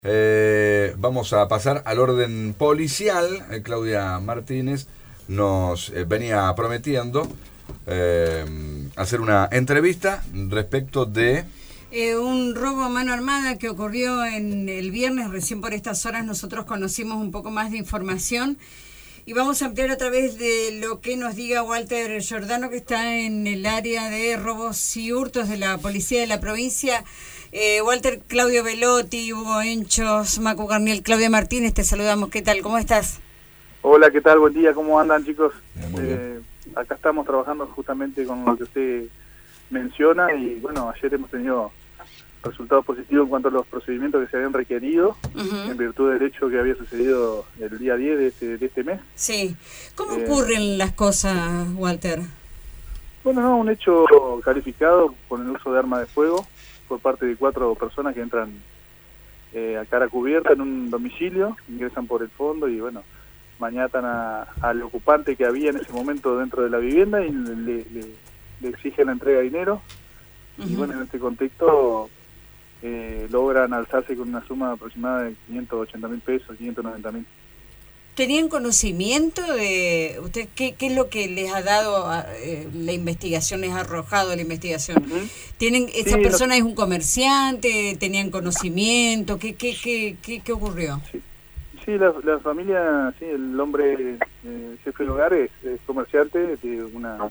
Vamos a pasar al orden policial. Claudia Martínez nos venía prometiendo hacer una entrevista respecto de... Un robo a mano armada que ocurrió el viernes, recién por estas horas nosotros conocimos un poco más de información y vamos a ampliar a través de lo que nos diga Walter Giordano, que está en el área de robos y hurtos de la policía de la provincia. Walter, Claudio Velotti, Hugo Henchos, Macu Garniel, Claudia Martínez, te saludamos. ¿Qué tal? ¿Cómo estás? Hola, ¿qué tal? Buen día, ¿cómo andan, chicos? Muy bien. Acá estamos trabajando justamente con lo que usted menciona y bueno, ayer hemos tenido resultados positivos en cuanto a los procedimientos que se habían requerido en virtud del hecho que había sucedido el día 10 de este mes. Sí. ¿Cómo ocurren las cosas, Walter? Bueno, no, un hecho calificado con el uso de arma de fuego por parte de 4 personas que entran a cara cubierta en un domicilio, ingresan por el fondo y bueno, maniatan al ocupante que había en ese momento dentro de la vivienda y le exigen la entrega de dinero. Y bueno, en este contexto logran alzarse con una suma aproximada de 580.000 pesos, 590.000. ¿Tenían conocimiento de usted qué es lo que les ha dado la investigación, les ha arrojado la investigación? ¿Tienen esa persona es un comerciante? ¿Tenían conocimiento? ¿Qué ocurrió? Sí, la familia, sí, el hombre jefe del hogar es comerciante de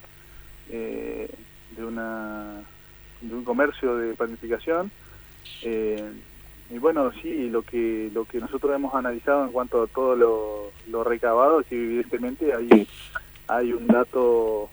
un comercio de panificación. Y bueno, sí, lo que nosotros hemos analizado en cuanto a todo lo recabado es que evidentemente hay un dato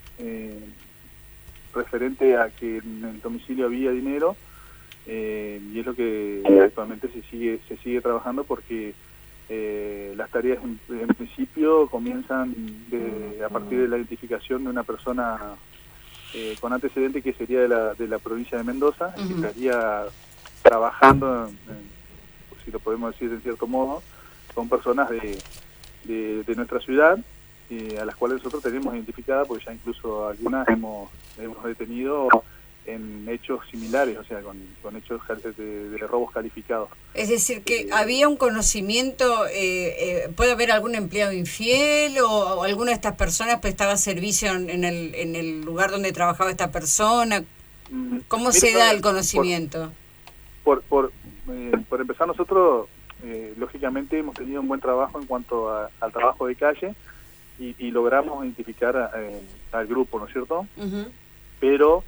referente a que en el domicilio había dinero, y es lo que actualmente se sigue trabajando porque las tareas en principio comienzan a partir de la identificación de una persona con antecedente que sería de la provincia de Mendoza, que estaría trabajando, si lo podemos decir de cierto modo, con personas de nuestra ciudad, a las cuales nosotros tenemos identificadas, porque ya incluso algunas hemos detenido en hechos similares, o sea, con hechos de robos calificados. Es decir, que había un conocimiento, ¿puede haber algún empleado infiel o alguna de estas personas prestaba servicio en el lugar donde trabajaba esta persona? ¿Cómo se da el conocimiento? Por empezar, nosotros lógicamente hemos tenido un buen trabajo en cuanto al trabajo de calle y logramos identificar al grupo, ¿no es cierto? Pero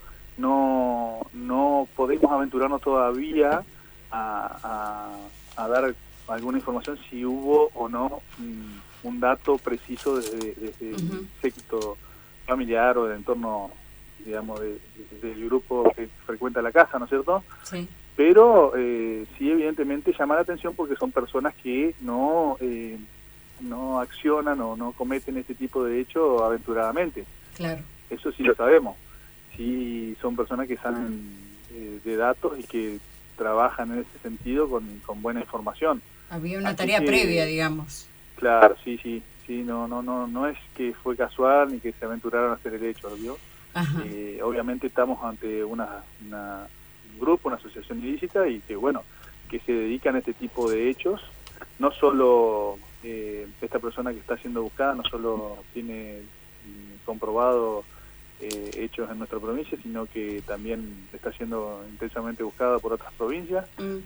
no podemos aventurarnos todavía a dar alguna información si hubo o no un dato preciso desde el séquito familiar o del entorno, digamos, del grupo que frecuenta la casa, ¿no es cierto? Sí. Pero sí, evidentemente llama la atención porque son personas que no accionan o no cometen este tipo de hecho aventuradamente. Claro. Eso sí lo sabemos. Sí, son personas que salen de datos y que trabajan en ese sentido con buena información. Había una tarea previa, digamos. Claro, sí, no es que fue casual ni que se aventuraron a hacer el hecho, ¿vio? Obviamente estamos ante un grupo, una asociación ilícita y que bueno, que se dedican a este tipo de hechos. No solo esta persona que está siendo buscada, no solo tiene comprobado hechos en nuestra provincia, sino que también está siendo intensamente buscada por otras provincias.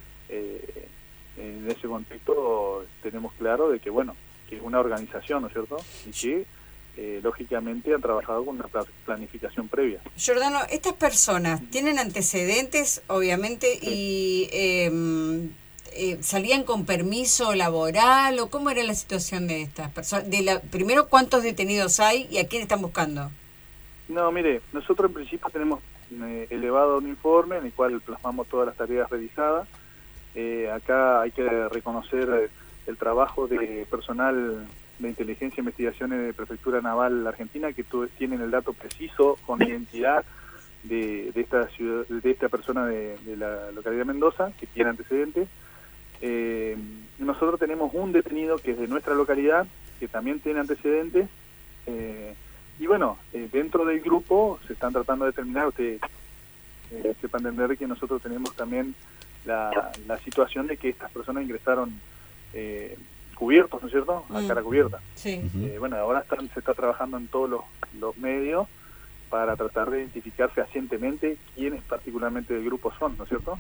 En ese contexto tenemos claro de que bueno, que es una organización, ¿no es cierto? Y que lógicamente han trabajado con una planificación previa. Giordano, estas personas tienen antecedentes, obviamente, y ¿salían con permiso laboral o cómo era la situación de estas personas? Primero, ¿cuántos detenidos hay y a quién están buscando? No, mire, nosotros en principio tenemos elevado un informe en el cual plasmamos todas las tareas realizadas. Acá hay que reconocer el trabajo de personal de inteligencia e investigaciones de Prefectura Naval Argentina que tienen el dato preciso con identidad de esta persona de la localidad de Mendoza que tiene antecedentes. Nosotros tenemos un detenido que es de nuestra localidad que también tiene antecedentes. Y bueno, dentro del grupo se están tratando de determinar, usted sepa entender que nosotros tenemos también la situación de que estas personas ingresaron cubiertos, ¿no es cierto?, a cara cubierta. Sí. Bueno, ahora se está trabajando en todos los medios para tratar de identificar fehacientemente quiénes particularmente del grupo son, ¿no es cierto?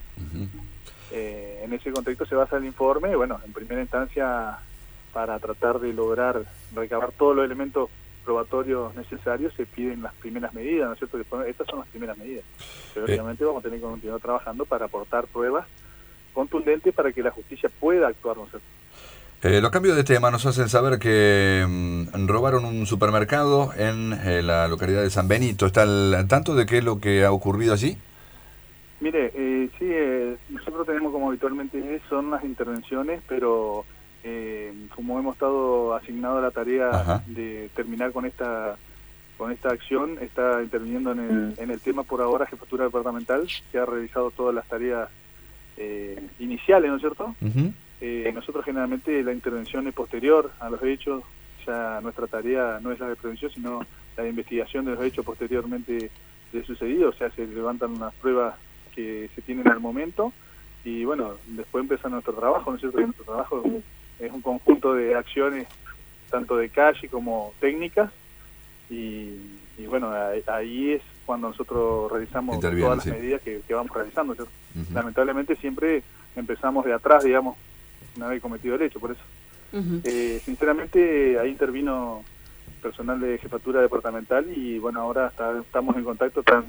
En ese contexto se basa el informe, y bueno, en primera instancia, para tratar de lograr recabar todos los elementos probatorios necesarios, se piden las primeras medidas, ¿no es cierto? Estas son las primeras medidas. Pero obviamente vamos a tener que continuar trabajando para aportar pruebas contundentes para que la justicia pueda actuar, ¿no es cierto? Los cambios de tema nos hacen saber que robaron un supermercado en la localidad de San Benito. ¿Está al tanto de qué es lo que ha ocurrido allí? Mire, sí, nosotros tenemos como habitualmente son las intervenciones, pero como hemos estado asignados a la tarea de terminar con esta acción, está interviniendo en el tema por ahora Jefatura Departamental, que ha realizado todas las tareas iniciales, ¿no es cierto? Nosotros generalmente la intervención es posterior a los hechos, ya nuestra tarea no es la de prevención, sino la de investigación de los hechos posteriormente de sucedido, o sea, se levantan las pruebas que se tienen al momento y bueno, después empieza nuestro trabajo, ¿no es cierto? Nuestro trabajo es un conjunto de acciones, tanto de calle como técnicas, y bueno, ahí es cuando nosotros realizamos todas las medidas que vamos realizando, ¿cierto? Lamentablemente siempre empezamos de atrás, digamos, una vez cometido el hecho, por eso. Sinceramente, ahí intervino personal de Jefatura Departamental y bueno, ahora estamos en contacto con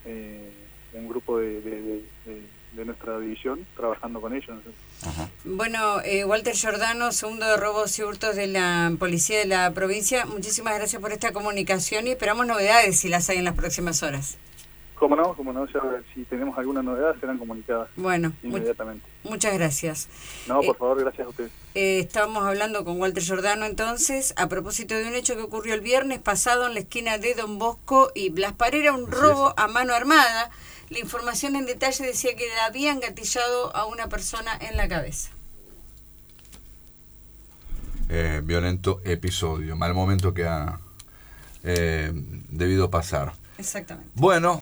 un grupo de nuestra división trabajando con ellos, ¿no? Bueno, Walter Giordano, segundo de robos y hurtos de la Policía de la provincia, muchísimas gracias por esta comunicación y esperamos novedades si las hay en las próximas horas. Cómo no, ya, si tenemos alguna novedad serán comunicadas inmediatamente. Muchas gracias. No, por favor, gracias a ustedes. Estábamos hablando con Walter Giordano entonces, a propósito de un hecho que ocurrió el viernes pasado en la esquina de Don Bosco y Blas Parera, un robo a mano armada. La información en detalle decía que le habían gatillado a una persona en la cabeza. Violento episodio, mal momento que ha debido pasar. Exactamente. Bueno.